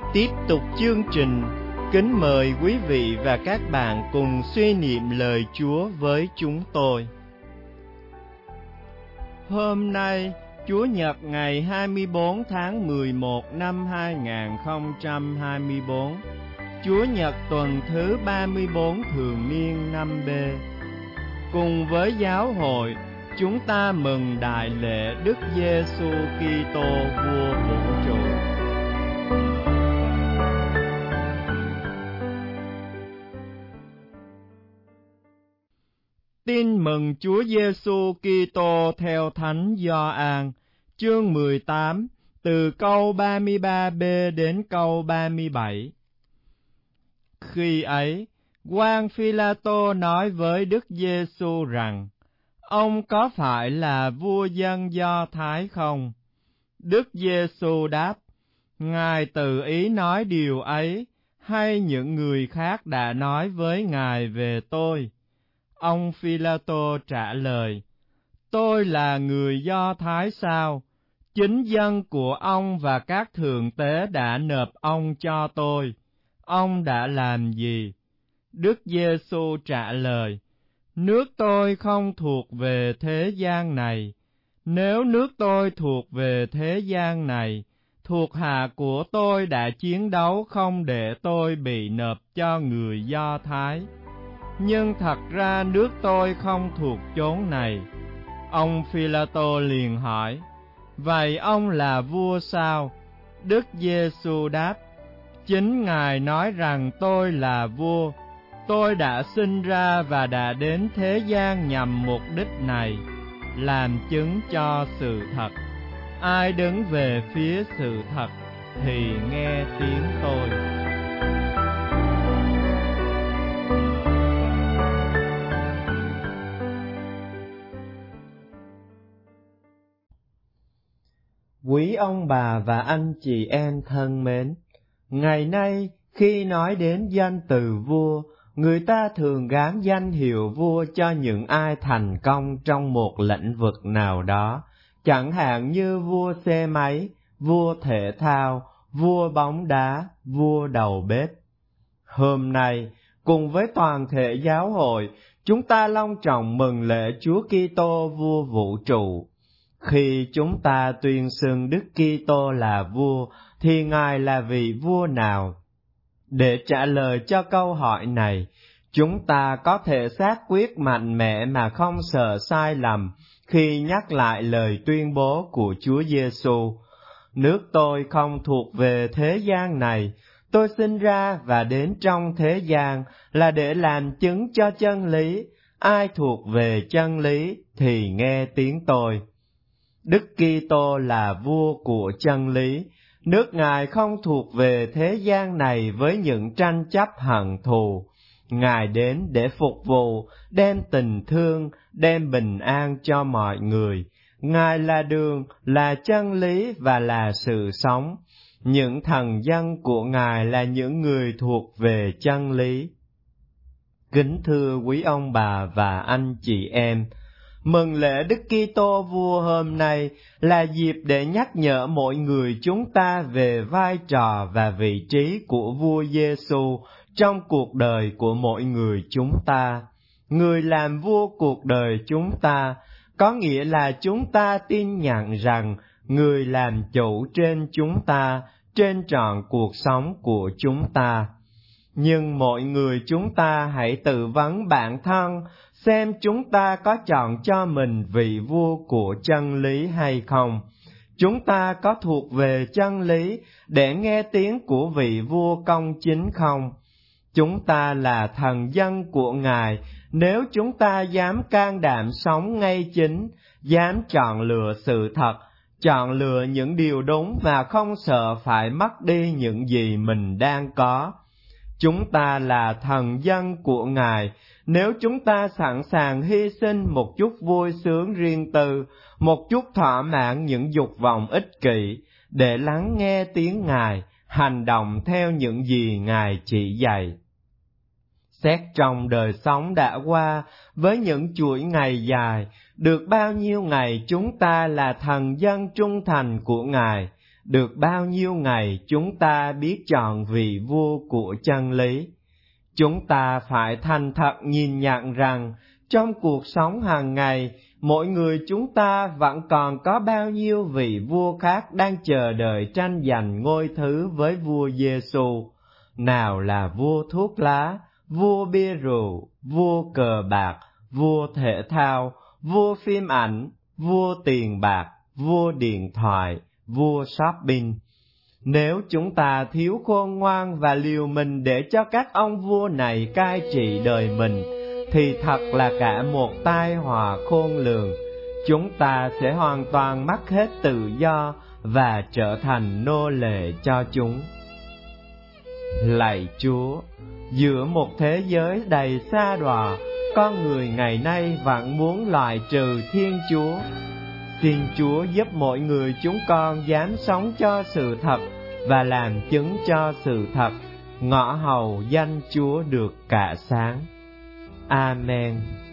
Tiếp tục chương trình, kính mời quý vị và các bạn cùng suy niệm lời Chúa với chúng tôi. Hôm nay, Chúa Nhật ngày 24 tháng 11 năm 2024, Chúa Nhật tuần thứ 34 thường niên năm B. Cùng với giáo hội, chúng ta mừng đại lễ Đức Giêsu Kitô vua vũ trụ. Tin mừng Chúa Giêsu Kitô theo Thánh Gioan, chương 18, từ câu 33b đến câu 37. Khi ấy, quan Phi-la-tô nói với Đức Giêsu rằng: Ông có phải là vua dân Do Thái không? Đức Giêsu đáp: Ngài tự ý nói điều ấy, hay những người khác đã nói với Ngài về tôi? Ông Phi-la-tô trả lời: Tôi là người Do Thái sao? Chính dân của ông và các thượng tế đã nộp ông cho tôi. Ông đã làm gì? Đức Giêsu trả lời: Nước tôi không thuộc về thế gian này. Nếu nước tôi thuộc về thế gian này, thuộc hạ của tôi đã chiến đấu không để tôi bị nộp cho người Do Thái. Nhưng thật ra nước tôi không thuộc chốn này. Ông Phi-la-tô liền hỏi: Vậy ông là vua sao? Đức Giêsu đáp: Chính Ngài nói rằng tôi là vua. Tôi đã sinh ra và đã đến thế gian nhằm mục đích này, làm chứng cho sự thật. Ai đứng về phía sự thật thì nghe tiếng tôi. Quý ông bà và anh chị em thân mến, ngày nay khi nói đến danh từ vua, người ta thường gán danh hiệu vua cho những ai thành công trong một lĩnh vực nào đó, chẳng hạn như vua xe máy, vua thể thao, vua bóng đá, vua đầu bếp. Hôm nay, cùng với toàn thể giáo hội, chúng ta long trọng mừng lễ Chúa Kitô vua vũ trụ. Khi chúng ta tuyên xưng Đức Kitô là vua, thì Ngài là vị vua nào? Để trả lời cho câu hỏi này, chúng ta có thể xác quyết mạnh mẽ mà không sợ sai lầm khi nhắc lại lời tuyên bố của Chúa Giêsu: Nước tôi không thuộc về thế gian này. Tôi sinh ra và đến trong thế gian là để làm chứng cho chân lý. Ai thuộc về chân lý thì nghe tiếng tôi. Đức Kitô là vua của chân lý. Nước Ngài không thuộc về thế gian này với những tranh chấp hận thù. Ngài đến để phục vụ, đem tình thương, đem bình an cho mọi người. Ngài là đường, là chân lý và là sự sống. Những thần dân của Ngài là những người thuộc về chân lý. Kính thưa quý ông bà và anh chị em, mừng lễ Đức Kitô vua hôm nay là dịp để nhắc nhở mỗi người chúng ta về vai trò và vị trí của vua Giêsu trong cuộc đời của mỗi người chúng ta. Người làm vua cuộc đời chúng ta, có nghĩa là chúng ta tin nhận rằng người làm chủ trên chúng ta, trên trọn cuộc sống của chúng ta. Nhưng mỗi người chúng ta hãy tự vấn bản thân, xem chúng ta có chọn cho mình vị vua của chân lý hay không. Chúng ta có thuộc về chân lý để nghe tiếng của vị vua công chính không? Chúng ta là thần dân của Ngài nếu chúng ta dám can đảm sống ngay chính, dám chọn lựa sự thật, chọn lựa những điều đúng và không sợ phải mất đi những gì mình đang có. Chúng ta là thần dân của Ngài nếu chúng ta sẵn sàng hy sinh một chút vui sướng riêng tư, một chút thỏa mãn những dục vọng ích kỷ, để lắng nghe tiếng Ngài, hành động theo những gì Ngài chỉ dạy. Xét trong đời sống đã qua, với những chuỗi ngày dài, được bao nhiêu ngày chúng ta là thần dân trung thành của Ngài, được bao nhiêu ngày chúng ta biết chọn vị vua của chân lý. Chúng ta phải thành thật nhìn nhận rằng trong cuộc sống hàng ngày, mỗi người chúng ta vẫn còn có bao nhiêu vị vua khác đang chờ đợi tranh giành ngôi thứ với vua Giêsu. Nào là vua thuốc lá, vua bia rượu, vua cờ bạc, vua thể thao, vua phim ảnh, vua tiền bạc, vua điện thoại, vua shopping. Nếu chúng ta thiếu khôn ngoan và liều mình để cho các ông vua này cai trị đời mình, thì thật là cả một tai họa khôn lường. Chúng ta sẽ hoàn toàn mất hết tự do và trở thành nô lệ cho chúng. Lạy Chúa, giữa một thế giới đầy sa đọa, con người ngày nay vẫn muốn loại trừ Thiên Chúa. Xin Chúa giúp mỗi người chúng con dám sống cho sự thật và làm chứng cho sự thật, ngõ hầu danh Chúa được cả sáng. Amen.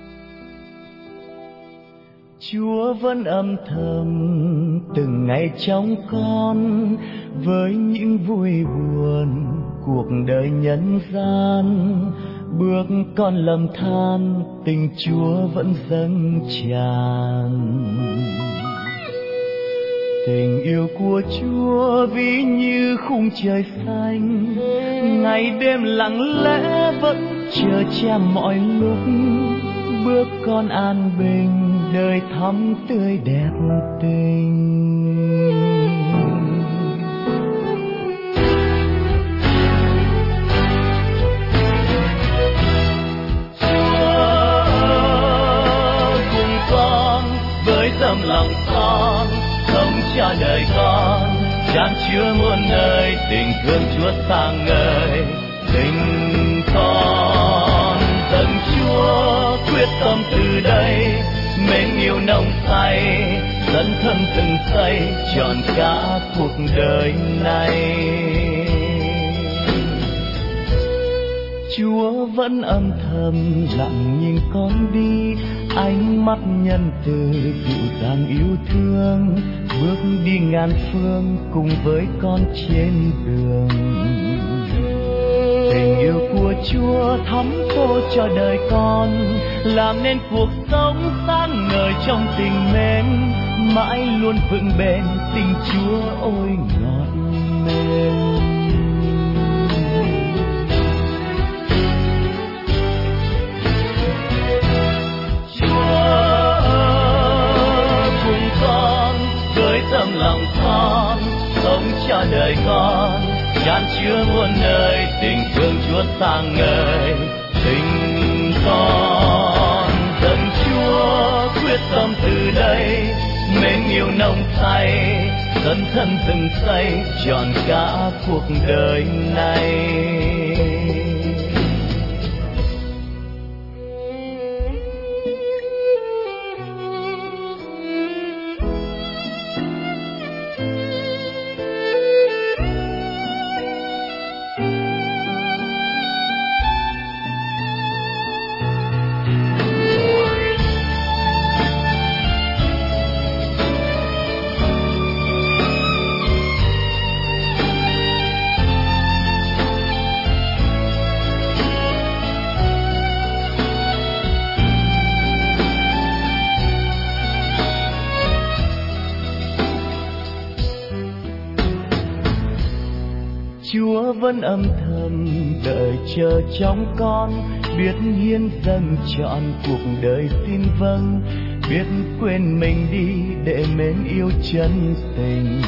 Chúa vẫn âm thầm từng ngày trong con, với những vui buồn cuộc đời nhân gian. Bước con lầm than, tình Chúa vẫn dâng tràn. Tình yêu của Chúa ví như khung trời xanh, ngày đêm lặng lẽ vẫn chờ Cha mọi lúc. Bước con an bình, đời thắm tươi đẹp tình. Tâm lòng con sống cho đời con, chan chứa muôn nơi tình thương Chúa sáng ngời. Tình con dâng Chúa quyết tâm từ đây, mến yêu nồng say dấn thân từng giây trọn cả cuộc đời này. Chúa vẫn âm thầm lặng nhìn con đi, ánh mắt nhân từ dịu dàng yêu thương, bước đi ngàn phương cùng với con trên đường. Tình yêu của Chúa thắm tô cho đời con, làm nên cuộc sống sáng ngời trong tình mến, mãi luôn vững bền tình Chúa ôi ngọt mềm. Tâm lòng con sống cho đời con, chan chứa muôn nơi tình thương Chúa sáng ngời. Tình con dâng Chúa quyết tâm từ đây, mến yêu nồng say dấn thân từng giây trọn cả cuộc đời này. Chúa vẫn âm thầm đợi chờ trong con, biết hiến dâng trọn cuộc đời xin vâng, biết quên mình đi để mến yêu chân tình.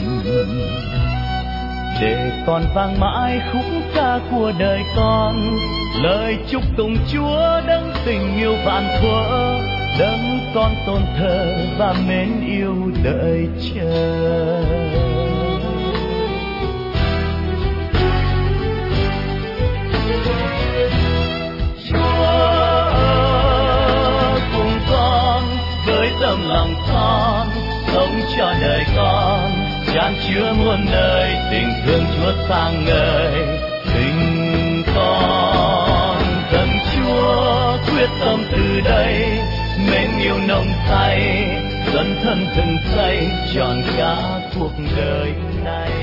Để con vang mãi khúc ca của đời con, lời chúc tụng Chúa đấng tình yêu vạn thuở, đấng con tôn thờ và mến yêu đợi chờ. Tâm lòng con sống cho đời con, chan chứa muôn nơi tình thương Chúa sáng ngời. Tình con dâng Chúa quyết tâm từ đây, mến yêu nồng say dấn thân từng giây trọn cả cuộc đời này.